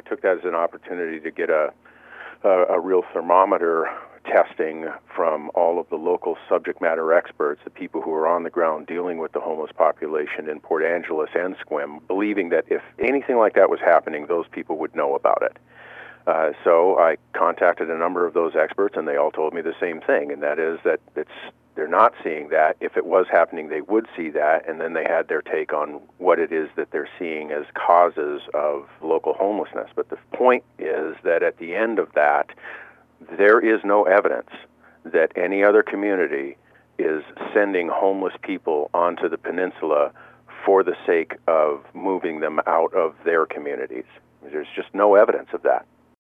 took that as an opportunity to get a real thermometer testing from all of the local subject matter experts, the people who are on the ground dealing with the homeless population in Port Angeles and Sequim, believing that if anything like that was happening, those people would know about it. So I contacted a number of those experts, and they all told me the same thing, and that is that they're not seeing that. If it was happening, they would see that, and then they had their take on what it is that they're seeing as causes of local homelessness. But the point is that at the end of that, there is no evidence that any other community is sending homeless people onto the peninsula for the sake of moving them out of their communities. There's just no evidence of that.